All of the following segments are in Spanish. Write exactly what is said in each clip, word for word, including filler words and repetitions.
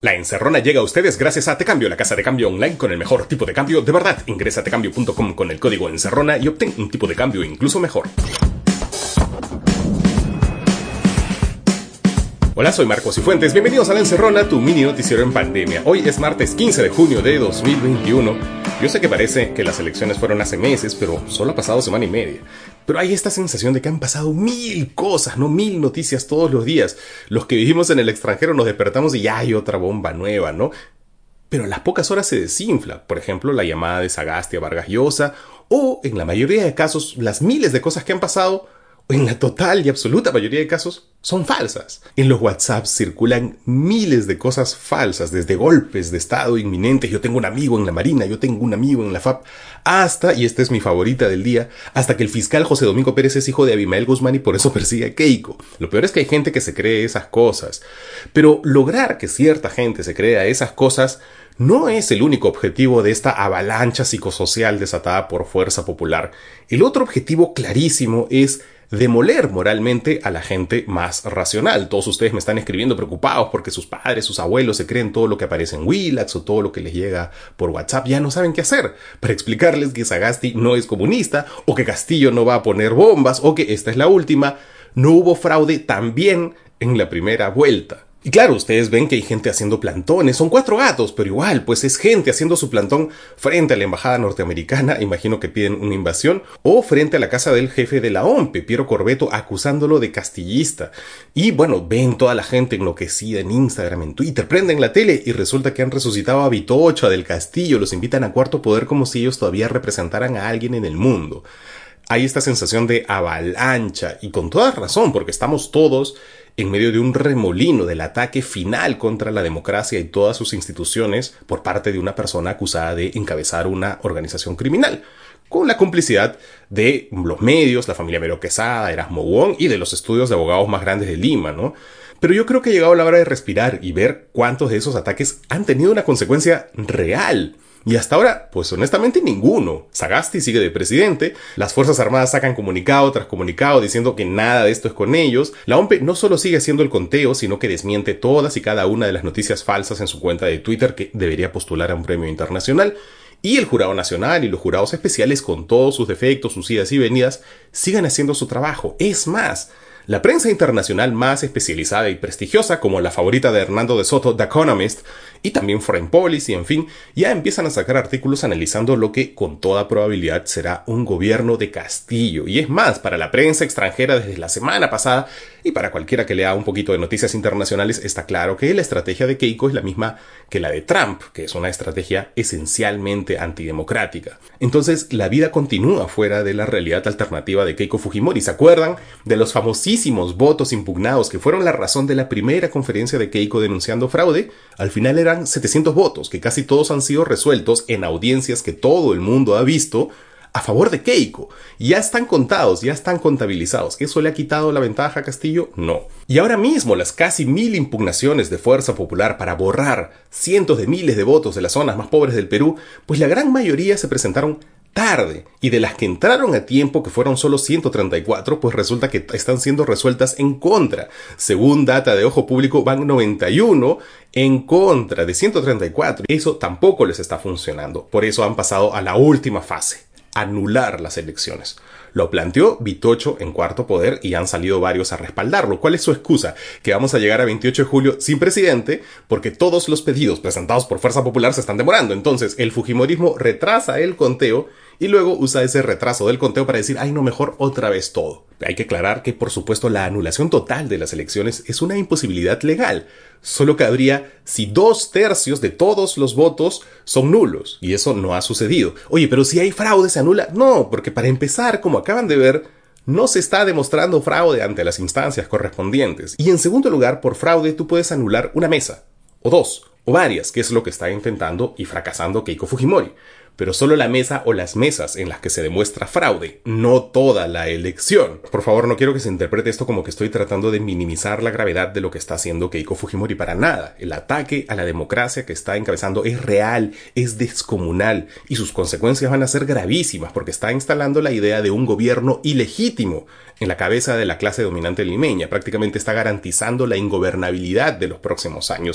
La encerrona llega a ustedes gracias a Tecambio, la casa de cambio online con el mejor tipo de cambio de verdad. Ingresa a tecambio punto com con el código encerrona y obtén un tipo de cambio incluso mejor. Hola, soy Marcos Cifuentes, bienvenidos a La Encerrona, tu mini noticiero en pandemia. Hoy es martes quince de junio de dos mil veintiuno. Yo sé que parece que las elecciones fueron hace meses, pero solo ha pasado semana y media. Pero hay esta sensación de que han pasado mil cosas, no mil noticias todos los días. Los que vivimos en el extranjero nos despertamos y ya hay otra bomba nueva, ¿no? Pero a las pocas horas se desinfla. Por ejemplo, la llamada de Sagasti a Vargas Llosa, o en la mayoría de casos, las miles de cosas que han pasado, en la total y absoluta mayoría de casos, son falsas. En los WhatsApp circulan miles de cosas falsas, desde golpes de estado inminentes, yo tengo un amigo en la Marina, yo tengo un amigo en la F A P, hasta, y esta es mi favorita del día, hasta que el fiscal José Domingo Pérez es hijo de Abimael Guzmán y por eso persigue a Keiko. Lo peor es que hay gente que se cree esas cosas. Pero lograr que cierta gente se crea esas cosas no es el único objetivo de esta avalancha psicosocial desatada por fuerza popular. El otro objetivo clarísimo es demoler moralmente a la gente más racional. Todos ustedes me están escribiendo preocupados porque sus padres, sus abuelos se creen todo lo que aparece en Willax o todo lo que les llega por WhatsApp. Ya no saben qué hacer para explicarles que Sagasti no es comunista o que Castillo no va a poner bombas o que esta es la última. No hubo fraude también en la primera vuelta. Y claro, ustedes ven que hay gente haciendo plantones, son cuatro gatos, pero igual, pues es gente haciendo su plantón frente a la embajada norteamericana, imagino que piden una invasión, o frente a la casa del jefe de la O M P, Piero Corbeto, acusándolo de castillista. Y bueno, ven toda la gente enloquecida en Instagram, en Twitter, prenden la tele y resulta que han resucitado a Vitocho, a Del Castillo, los invitan a Cuarto Poder como si ellos todavía representaran a alguien en el mundo. Hay esta sensación de avalancha, y con toda razón, porque estamos todos en medio de un remolino del ataque final contra la democracia y todas sus instituciones por parte de una persona acusada de encabezar una organización criminal, con la complicidad de los medios, la familia Mero Quesada, Erasmo Wong y de los estudios de abogados más grandes de Lima, ¿no? Pero yo creo que ha llegado la hora de respirar y ver cuántos de esos ataques han tenido una consecuencia real. Y hasta ahora, pues honestamente ninguno. Sagasti sigue de presidente, las Fuerzas Armadas sacan comunicado tras comunicado diciendo que nada de esto es con ellos. La O M P no solo sigue haciendo el conteo, sino que desmiente todas y cada una de las noticias falsas en su cuenta de Twitter que debería postular a un premio internacional. Y el Jurado Nacional y los jurados especiales, con todos sus defectos, sus idas y venidas, sigan haciendo su trabajo. Es más, la prensa internacional más especializada y prestigiosa, como la favorita de Hernando de Soto, The Economist, y también Foreign Policy, en fin, ya empiezan a sacar artículos analizando lo que con toda probabilidad será un gobierno de Castillo. Y es más, para la prensa extranjera desde la semana pasada, y para cualquiera que lea un poquito de noticias internacionales, está claro que la estrategia de Keiko es la misma que la de Trump, que es una estrategia esencialmente antidemocrática. Entonces, la vida continúa fuera de la realidad alternativa de Keiko Fujimori. ¿Se acuerdan de los famosísimos votos impugnados que fueron la razón de la primera conferencia de Keiko denunciando fraude? Al final eran setecientos votos, que casi todos han sido resueltos en audiencias que todo el mundo ha visto a favor de Keiko. Ya están contados, ya están contabilizados. ¿Eso le ha quitado la ventaja a Castillo? No. Y ahora mismo las casi mil impugnaciones de Fuerza Popular para borrar cientos de miles de votos de las zonas más pobres del Perú, pues la gran mayoría se presentaron tarde, y de las que entraron a tiempo, que fueron solo ciento treinta y cuatro, pues resulta que están siendo resueltas en contra. Según data de Ojo Público, van noventa y uno en contra de ciento treinta y cuatro. Eso tampoco les está funcionando. Por eso han pasado a la última fase: anular las elecciones. Lo planteó Vitocho en Cuarto Poder y han salido varios a respaldarlo. ¿Cuál es su excusa? Que vamos a llegar a veintiocho de julio sin presidente porque todos los pedidos presentados por Fuerza Popular se están demorando. Entonces el fujimorismo retrasa el conteo y luego usa ese retraso del conteo para decir, ay no, mejor otra vez todo. Hay que aclarar que por supuesto la anulación total de las elecciones es una imposibilidad legal. Solo cabría si dos tercios de todos los votos son nulos, y eso no ha sucedido. Oye, pero si hay fraude, ¿se anula? No, porque para empezar, como acaban de ver, no se está demostrando fraude ante las instancias correspondientes. Y en segundo lugar, por fraude tú puedes anular una mesa, o dos, o varias, que es lo que está intentando y fracasando Keiko Fujimori. Pero solo la mesa o las mesas en las que se demuestra fraude, no toda la elección. Por favor, no quiero que se interprete esto como que estoy tratando de minimizar la gravedad de lo que está haciendo Keiko Fujimori, para nada. El ataque a la democracia que está encabezando es real, es descomunal, y sus consecuencias van a ser gravísimas porque está instalando la idea de un gobierno ilegítimo en la cabeza de la clase dominante limeña. Prácticamente está garantizando la ingobernabilidad de los próximos años.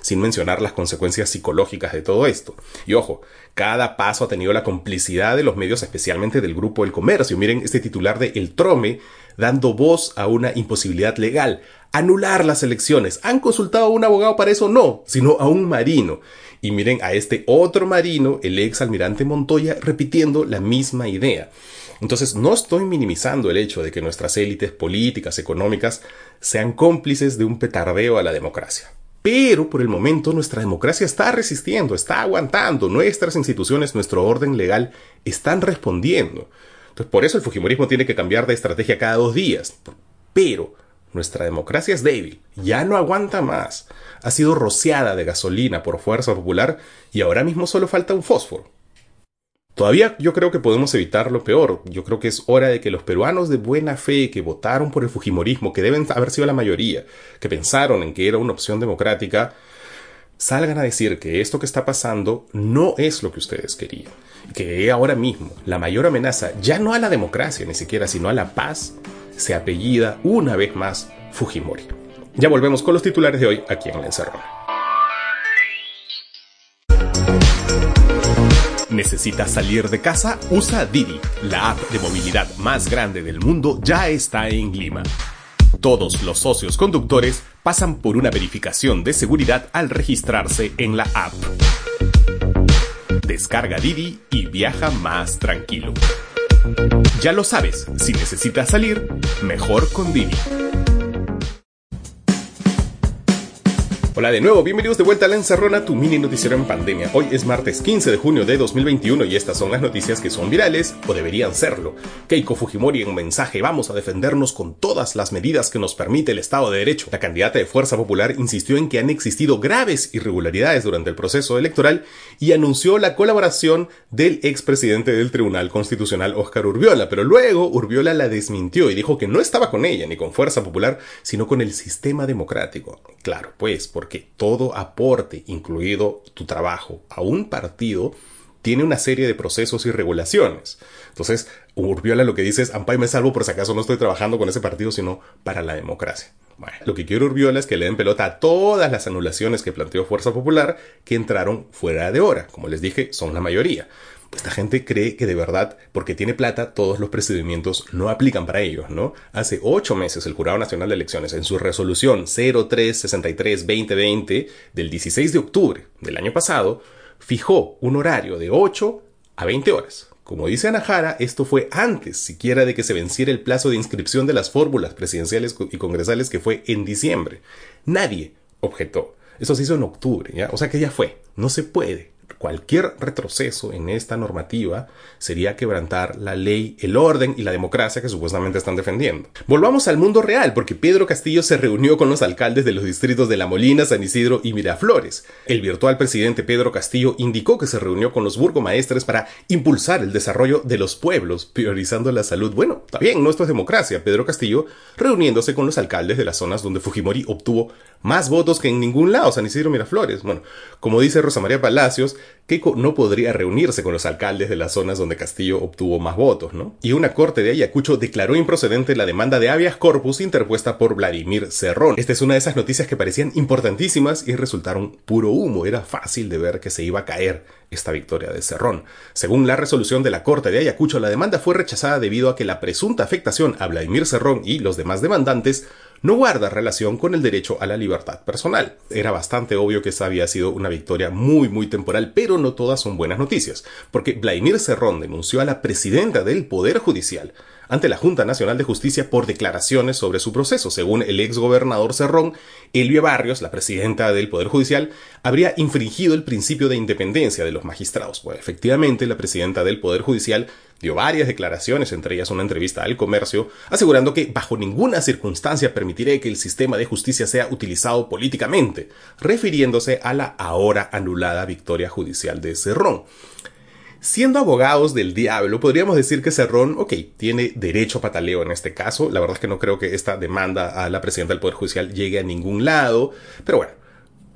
sin mencionar las consecuencias psicológicas de todo esto. Y ojo, cada paso ha tenido la complicidad de los medios, especialmente del Grupo El Comercio. Miren este titular de El Trome, dando voz a una imposibilidad legal: anular las elecciones. ¿Han consultado a un abogado para eso? No, sino a un marino. Y miren a este otro marino, el ex almirante Montoya, repitiendo la misma idea. Entonces, no estoy minimizando el hecho de que nuestras élites políticas, económicas, sean cómplices de un petardeo a la democracia. Pero, por el momento, nuestra democracia está resistiendo, está aguantando. Nuestras instituciones, nuestro orden legal, están respondiendo. Entonces, por eso el fujimorismo tiene que cambiar de estrategia cada dos días. Pero nuestra democracia es débil, ya no aguanta más. Ha sido rociada de gasolina por fuerza popular y ahora mismo solo falta un fósforo. Todavía yo creo que podemos evitar lo peor. Yo creo que es hora de que los peruanos de buena fe que votaron por el fujimorismo, que deben haber sido la mayoría, que pensaron en que era una opción democrática, salgan a decir que esto que está pasando no es lo que ustedes querían. Que ahora mismo la mayor amenaza, ya no a la democracia ni siquiera, sino a la paz, se apellida una vez más Fujimori. Ya volvemos con los titulares de hoy aquí en La Encerrona. ¿Necesitas salir de casa? Usa Didi. La app de movilidad más grande del mundo ya está en Lima. Todos los socios conductores pasan por una verificación de seguridad al registrarse en la app. Descarga Didi y viaja más tranquilo. Ya lo sabes, si necesitas salir, mejor con Didi. Hola de nuevo, bienvenidos de vuelta a La Encerrona, tu mini noticiero en pandemia. Hoy es martes quince de junio de dos mil veintiuno y estas son las noticias que son virales o deberían serlo. Keiko Fujimori en un mensaje: vamos a defendernos con todas las medidas que nos permite el Estado de Derecho. La candidata de Fuerza Popular insistió en que han existido graves irregularidades durante el proceso electoral y anunció la colaboración del expresidente del Tribunal Constitucional, Óscar Urviola, pero luego Urviola la desmintió y dijo que no estaba con ella ni con Fuerza Popular, sino con el sistema democrático. Claro, pues, por Porque todo aporte, incluido tu trabajo, a un partido, tiene una serie de procesos y regulaciones. Entonces, Urviola lo que dice es: ampay, me salvo por si acaso no estoy trabajando con ese partido, sino para la democracia. Bueno, lo que quiere Urviola es que le den pelota a todas las anulaciones que planteó Fuerza Popular que entraron fuera de hora. Como les dije, son la mayoría. Esta gente cree que de verdad, porque tiene plata, todos los procedimientos no aplican para ellos, ¿no? Hace ocho meses el Jurado Nacional de Elecciones, en su resolución cero tres sesenta y tres guión veinte veinte del dieciséis de octubre del año pasado, fijó un horario de ocho a veinte horas. Como dice Ana Jara, esto fue antes siquiera de que se venciera el plazo de inscripción de las fórmulas presidenciales y congresales, que fue en diciembre. Nadie objetó. Eso se hizo en octubre, ¿ya? O sea que ya fue. No se puede. Cualquier retroceso en esta normativa sería quebrantar la ley, el orden y la democracia que supuestamente están defendiendo. Volvamos al mundo real, porque Pedro Castillo se reunió con los alcaldes de los distritos de La Molina, San Isidro y Miraflores. El virtual presidente Pedro Castillo indicó que se reunió con los burgomaestres para impulsar el desarrollo de los pueblos, priorizando la salud. Bueno, está bien, no esto es democracia. Pedro Castillo reuniéndose con los alcaldes de las zonas donde Fujimori obtuvo más votos que en ningún lado, San Isidro y Miraflores. Bueno, como dice Rosa María Palacios, Keiko no podría reunirse con los alcaldes de las zonas donde Castillo obtuvo más votos, ¿no? Y una corte de Ayacucho declaró improcedente la demanda de habeas corpus interpuesta por Vladimir Cerrón. Esta es una de esas noticias que parecían importantísimas y resultaron puro humo. Era fácil de ver que se iba a caer esta victoria de Cerrón. Según la resolución de la corte de Ayacucho, la demanda fue rechazada debido a que la presunta afectación a Vladimir Cerrón y los demás demandantes no guarda relación con el derecho a la libertad personal. Era bastante obvio que esa había sido una victoria muy muy temporal, pero no todas son buenas noticias, porque Vladimir Cerrón denunció a la presidenta del Poder Judicial ante la Junta Nacional de Justicia por declaraciones sobre su proceso. Según el exgobernador Cerrón, Elvia Barrios, la presidenta del Poder Judicial, habría infringido el principio de independencia de los magistrados. Pues efectivamente, la presidenta del Poder Judicial dio varias declaraciones, entre ellas una entrevista al Comercio, asegurando que bajo ninguna circunstancia permitiré que el sistema de justicia sea utilizado políticamente, refiriéndose a la ahora anulada victoria judicial de Cerrón. Siendo abogados del diablo, podríamos decir que Cerrón, ok, tiene derecho a pataleo en este caso. La verdad es que no creo que esta demanda a la presidenta del Poder Judicial llegue a ningún lado, pero bueno,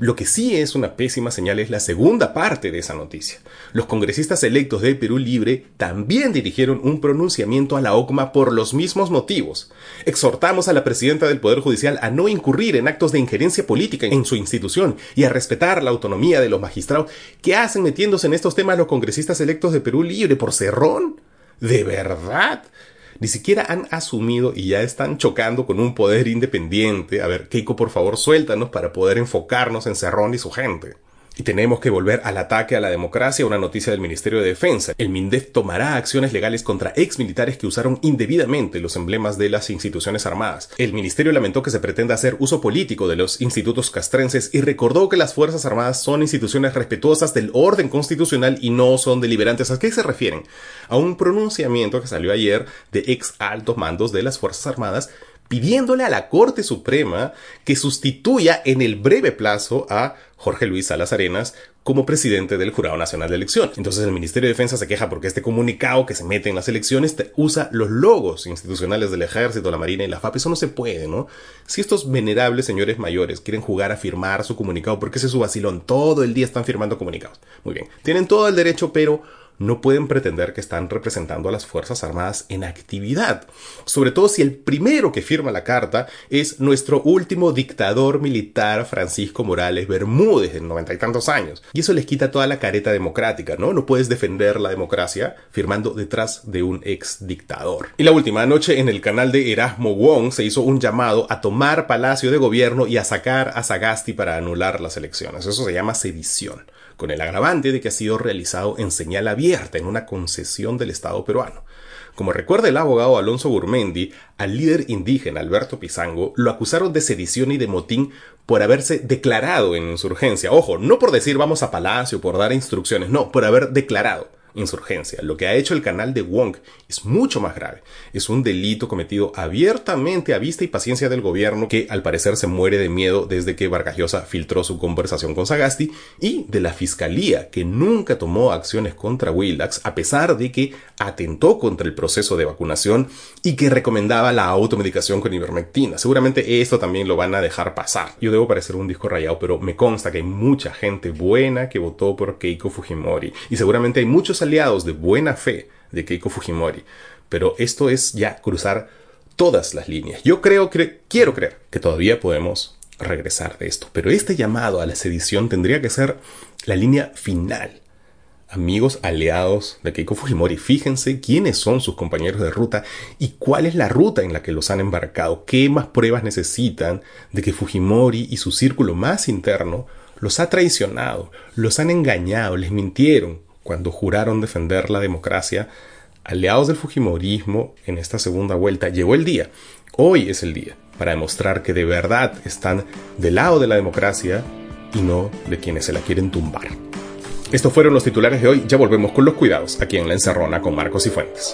Lo que sí es una pésima señal es la segunda parte de esa noticia. Los congresistas electos de Perú Libre también dirigieron un pronunciamiento a la O C M A por los mismos motivos. Exhortamos a la presidenta del Poder Judicial a no incurrir en actos de injerencia política en su institución y a respetar la autonomía de los magistrados. ¿Qué hacen metiéndose en estos temas los congresistas electos de Perú Libre? ¿Por cerrón? ¿De verdad? Ni siquiera han asumido y ya están chocando con un poder independiente. A ver, Keiko, por favor, suéltanos para poder enfocarnos en Cerrón y su gente. Y tenemos que volver al ataque a la democracia, una noticia del Ministerio de Defensa. El MINDEF tomará acciones legales contra exmilitares que usaron indebidamente los emblemas de las instituciones armadas. El Ministerio lamentó que se pretenda hacer uso político de los institutos castrenses y recordó que las Fuerzas Armadas son instituciones respetuosas del orden constitucional y no son deliberantes. ¿A qué se refieren? A un pronunciamiento que salió ayer de ex altos mandos de las Fuerzas Armadas pidiéndole a la Corte Suprema que sustituya en el breve plazo a Jorge Luis Salas Arenas como presidente del Jurado Nacional de Elecciones. Entonces el Ministerio de Defensa se queja porque este comunicado que se mete en las elecciones usa los logos institucionales del Ejército, la Marina y la F A P. Eso no se puede, ¿no? Si estos venerables señores mayores quieren jugar a firmar su comunicado, ¿por qué ese es su vacilón? Todo el día están firmando comunicados. Muy bien, tienen todo el derecho, pero no pueden pretender que están representando a las Fuerzas Armadas en actividad. Sobre todo si el primero que firma la carta es nuestro último dictador militar, Francisco Morales Bermúdez, de noventa y tantos años. Y eso les quita toda la careta democrática, ¿no? No puedes defender la democracia firmando detrás de un ex dictador. Y la última noche en el canal de Erasmo Wong se hizo un llamado a tomar Palacio de Gobierno y a sacar a Sagasti para anular las elecciones. Eso se llama sedición, con el agravante de que ha sido realizado en señal abierta en una concesión del Estado peruano. Como recuerda el abogado Alonso Gurmendi, al líder indígena Alberto Pizango lo acusaron de sedición y de motín por haberse declarado en insurgencia. Ojo, no por decir vamos a Palacio, por dar instrucciones, no, por haber declarado insurgencia. Lo que ha hecho el canal de Wong es mucho más grave. Es un delito cometido abiertamente a vista y paciencia del gobierno, que al parecer se muere de miedo desde que Vargas Llosa filtró su conversación con Sagasti, y de la fiscalía, que nunca tomó acciones contra Willax a pesar de que atentó contra el proceso de vacunación y que recomendaba la automedicación con ivermectina. Seguramente esto también lo van a dejar pasar. Yo debo parecer un disco rayado, pero me consta que hay mucha gente buena que votó por Keiko Fujimori y seguramente hay muchos aliados de buena fe de Keiko Fujimori, pero esto es ya cruzar todas las líneas. Yo creo, que quiero creer que todavía podemos regresar de esto, pero este llamado a la sedición tendría que ser la línea final. Amigos aliados de Keiko Fujimori, fíjense quiénes son sus compañeros de ruta y cuál es la ruta en la que los han embarcado. ¿Qué más pruebas necesitan de que Fujimori y su círculo más interno los ha traicionado, los han engañado, les mintieron cuando juraron defender la democracia? Aliados del Fujimorismo en esta segunda vuelta, llegó el día, hoy es el día, para demostrar que de verdad están del lado de la democracia y no de quienes se la quieren tumbar. Estos fueron los titulares de hoy, ya volvemos con los cuidados aquí en La Encerrona con Marcos y Fuentes.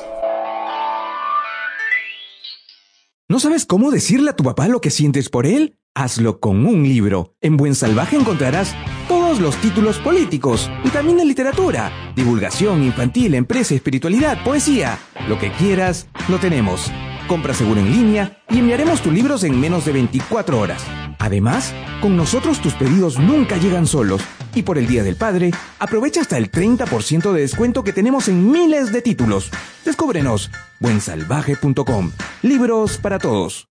¿No sabes cómo decirle a tu papá lo que sientes por él? Hazlo con un libro. En Buen Salvaje encontrarás todos los títulos políticos y también de literatura, divulgación infantil, empresa, espiritualidad, poesía. Lo que quieras, lo tenemos. Compra seguro en línea y enviaremos tus libros en menos de veinticuatro horas. Además, con nosotros tus pedidos nunca llegan solos. Y por el Día del Padre, aprovecha hasta el treinta por ciento de descuento que tenemos en miles de títulos. Descúbrenos, buen salvaje punto com. Libros para todos.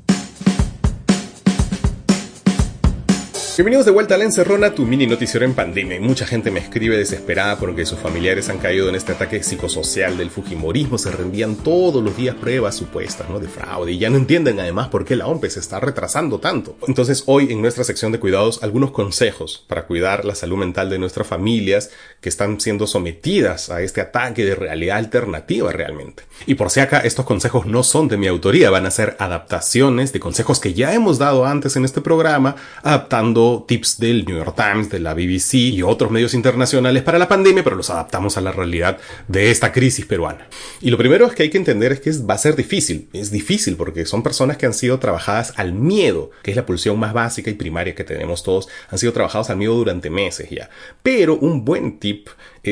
Bienvenidos de vuelta a La Encerrona, tu mini noticiero en pandemia. Y mucha gente me escribe desesperada porque sus familiares han caído en este ataque psicosocial del Fujimorismo. Se reenvían todos los días pruebas supuestas, ¿no?, de fraude, y ya no entienden además por qué la O M P E se está retrasando tanto. Entonces hoy en nuestra sección de cuidados, algunos consejos para cuidar la salud mental de nuestras familias que están siendo sometidas a este ataque de realidad alternativa realmente. Y por si acá, estos consejos no son de mi autoría, van a ser adaptaciones de consejos que ya hemos dado antes en este programa, adaptando tips del New York Times, de la B B C y otros medios internacionales para la pandemia, pero los adaptamos a la realidad de esta crisis peruana. Y lo primero es que hay que entender es que va a ser difícil. Es difícil porque son personas que han sido trabajadas al miedo, que es la pulsión más básica y primaria que tenemos todos. Han sido trabajados al miedo durante meses ya. Pero un buen tip es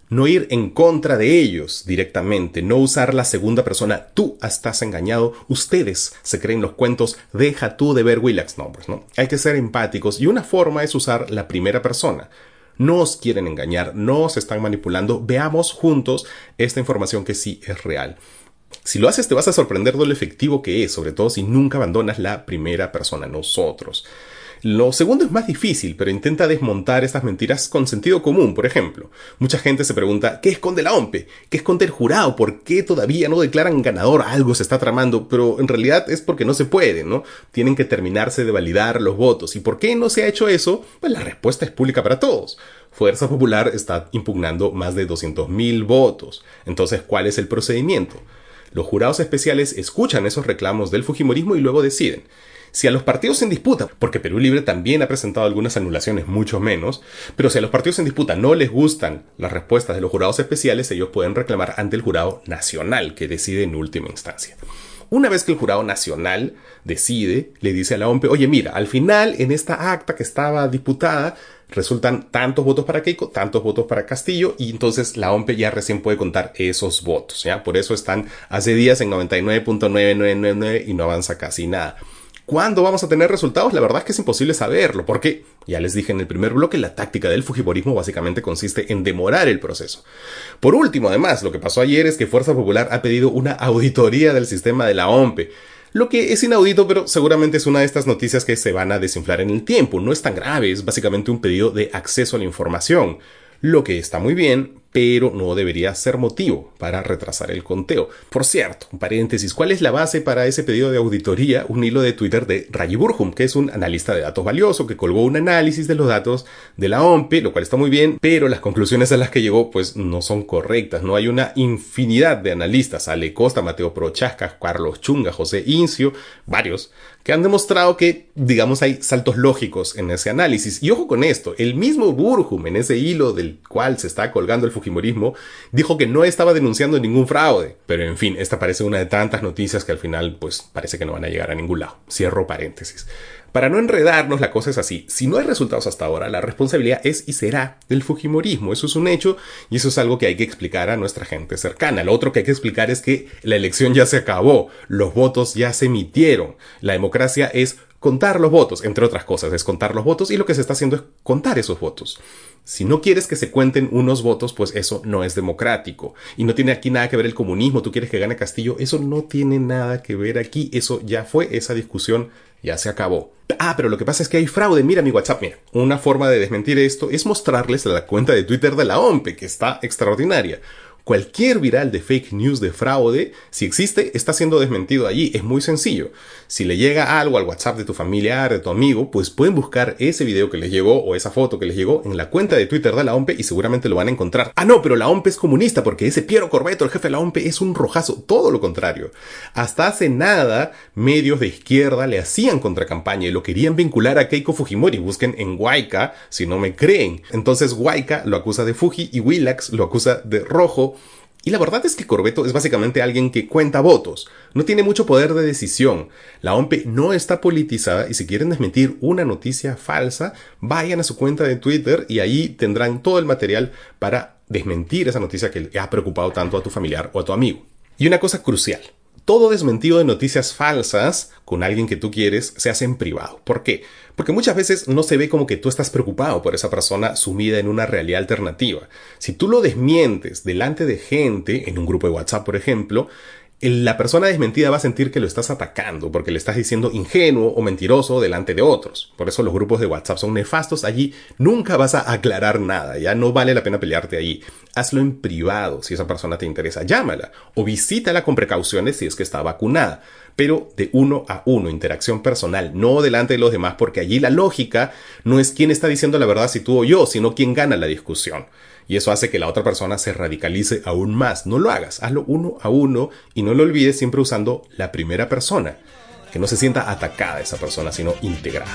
No ir en contra de ellos directamente, no usar la segunda persona, tú estás engañado, ustedes se creen los cuentos, deja tú de ver Willax, no, pues no. Hay que ser empáticos y una forma es usar la primera persona. No os quieren engañar, no os están manipulando, veamos juntos esta información que sí es real. Si lo haces te vas a sorprender de lo efectivo que es, sobre todo si nunca abandonas la primera persona, nosotros. Lo segundo es más difícil, pero intenta desmontar estas mentiras con sentido común. Por ejemplo, mucha gente se pregunta, ¿qué esconde la O M P E? ¿Qué esconde el jurado? ¿Por qué todavía no declaran ganador? Algo se está tramando, pero en realidad es porque no se puede, ¿no? Tienen que terminarse de validar los votos. ¿Y por qué no se ha hecho eso? Pues la respuesta es pública para todos. Fuerza Popular está impugnando más de doscientos mil votos. Entonces, ¿cuál es el procedimiento? Los jurados especiales escuchan esos reclamos del fujimorismo y luego deciden. Si a los partidos en disputa, porque Perú Libre también ha presentado algunas anulaciones, mucho menos, pero si a los partidos en disputa no les gustan las respuestas de los jurados especiales, ellos pueden reclamar ante el jurado nacional, que decide en última instancia. Una vez que el jurado nacional decide, le dice a la O M P E, oye, mira, al final en esta acta que estaba disputada, resultan tantos votos para Keiko, tantos votos para Castillo, y entonces la O M P E ya recién puede contar esos votos, ¿ya? Por eso están hace días en noventa y nueve punto nueve nueve nueve nueve y no avanza casi nada. ¿Cuándo vamos a tener resultados? La verdad es que es imposible saberlo, porque, ya les dije en el primer bloque, la táctica del fujimorismo básicamente consiste en demorar el proceso. Por último, además, lo que pasó ayer es que Fuerza Popular ha pedido una auditoría del sistema de la O M P E. Lo que es inaudito, pero seguramente es una de estas noticias que se van a desinflar en el tiempo. No es tan grave, es básicamente un pedido de acceso a la información. Lo que está muy bien, pero no debería ser motivo para retrasar el conteo. Por cierto, un paréntesis, ¿cuál es la base para ese pedido de auditoría? Un hilo de Twitter de Rayi Burgum, que es un analista de datos valioso, que colgó un análisis de los datos de la O M P E, lo cual está muy bien, pero las conclusiones a las que llegó pues no son correctas. No hay una infinidad de analistas, Ale Costa, Mateo Prochaska, Carlos Chunga, José Incio, varios, que han demostrado que, digamos, hay saltos lógicos en ese análisis. Y ojo con esto, el mismo Burgum, en ese hilo del cual se está colgando el fujimorismo, dijo que no estaba denunciando ningún fraude. Pero en fin, esta parece una de tantas noticias que al final pues parece que no van a llegar a ningún lado. Cierro paréntesis. Para no enredarnos, la cosa es así. Si no hay resultados hasta ahora, la responsabilidad es y será del fujimorismo. Eso es un hecho y eso es algo que hay que explicar a nuestra gente cercana. Lo otro que hay que explicar es que la elección ya se acabó. Los votos ya se emitieron. La democracia es contar los votos, entre otras cosas, es contar los votos y lo que se está haciendo es contar esos votos. Si no quieres que se cuenten unos votos, pues eso no es democrático. Y no tiene aquí nada que ver el comunismo, tú quieres que gane Castillo, eso no tiene nada que ver aquí, eso ya fue, esa discusión ya se acabó. Ah, pero lo que pasa es que hay fraude, mira mi WhatsApp, mira. Una forma de desmentir esto es mostrarles la cuenta de Twitter de la O M P E, que está extraordinaria. Cualquier viral de fake news de fraude, si existe, está siendo desmentido allí. Es muy sencillo. Si le llega algo al WhatsApp de tu familiar, de tu amigo, pues pueden buscar ese video que les llegó o esa foto que les llegó en la cuenta de Twitter de la O M P E y seguramente lo van a encontrar. Ah, no, pero la O M P E es comunista porque ese Piero Corbeto, el jefe de la O M P E, es un rojazo. Todo lo contrario. Hasta hace nada, medios de izquierda le hacían contracampaña y lo querían vincular a Keiko Fujimori. Busquen en Huayca si no me creen. Entonces Huayca lo acusa de Fuji y Willax lo acusa de rojo. Y la verdad es que Corbeto es básicamente alguien que cuenta votos, no tiene mucho poder de decisión. La O M P E no está politizada y si quieren desmentir una noticia falsa, vayan a su cuenta de Twitter y ahí tendrán todo el material para desmentir esa noticia que ha preocupado tanto a tu familiar o a tu amigo. Y una cosa crucial. Todo desmentido de noticias falsas con alguien que tú quieres se hace en privado. ¿Por qué? Porque muchas veces no se ve como que tú estás preocupado por esa persona sumida en una realidad alternativa. Si tú lo desmientes delante de gente, en un grupo de WhatsApp por ejemplo, la persona desmentida va a sentir que lo estás atacando porque le estás diciendo ingenuo o mentiroso delante de otros. Por eso los grupos de WhatsApp son nefastos. Allí nunca vas a aclarar nada. Ya no vale la pena pelearte allí. Hazlo en privado si esa persona te interesa. Llámala o visítala con precauciones si es que está vacunada. Pero de uno a uno, interacción personal, no delante de los demás, porque allí la lógica no es quién está diciendo la verdad, si tú o yo, sino quién gana la discusión. Y eso hace que la otra persona se radicalice aún más. No lo hagas, hazlo uno a uno y no lo olvides siempre usando la primera persona. Que no se sienta atacada esa persona, sino integrada.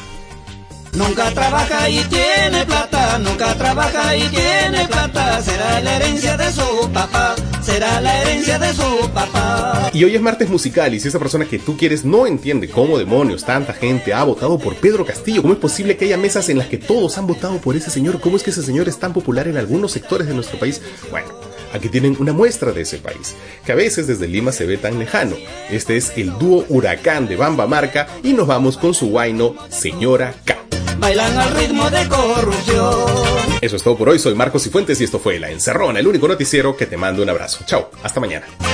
Nunca trabaja y tiene plata, nunca trabaja y tiene plata, será la herencia de su papá. será la herencia de su papá. Y hoy es martes musical, y si esa persona que tú quieres no entiende cómo demonios tanta gente ha votado por Pedro Castillo, cómo es posible que haya mesas en las que todos han votado por ese señor, cómo es que ese señor es tan popular en algunos sectores de nuestro país, bueno, aquí tienen una muestra de ese país, que a veces desde Lima se ve tan lejano. Este es el dúo Huracán de Bamba Marca, y nos vamos con su guayno Señora K. Bailan al ritmo de corrupción. Eso es todo por hoy, soy Marcos Cifuentes y esto fue La Encerrona, el único noticiero que te manda un abrazo. Chao, hasta mañana.